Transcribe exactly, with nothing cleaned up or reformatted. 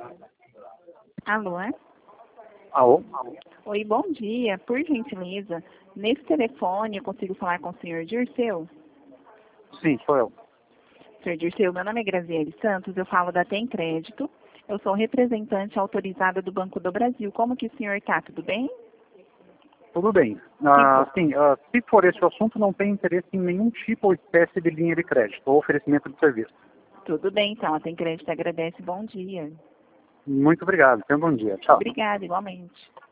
Alô? Alô? Oi, bom dia. Por gentileza, nesse telefone eu consigo falar com o senhor Dirceu? Sim, sou eu. senhor Dirceu, meu nome é Graziele Santos, eu falo da Tem Crédito. Eu sou representante autorizada do Banco do Brasil. Como que o senhor está? Tudo bem? Tudo bem. Ah, sim, ah, se for esse o assunto, não tem interesse em nenhum tipo ou espécie de linha de crédito ou oferecimento de serviço. Tudo bem, então. A Tem Crédito agradece. Bom dia. Muito obrigado. Tenha um bom dia. Tchau. Obrigada, igualmente.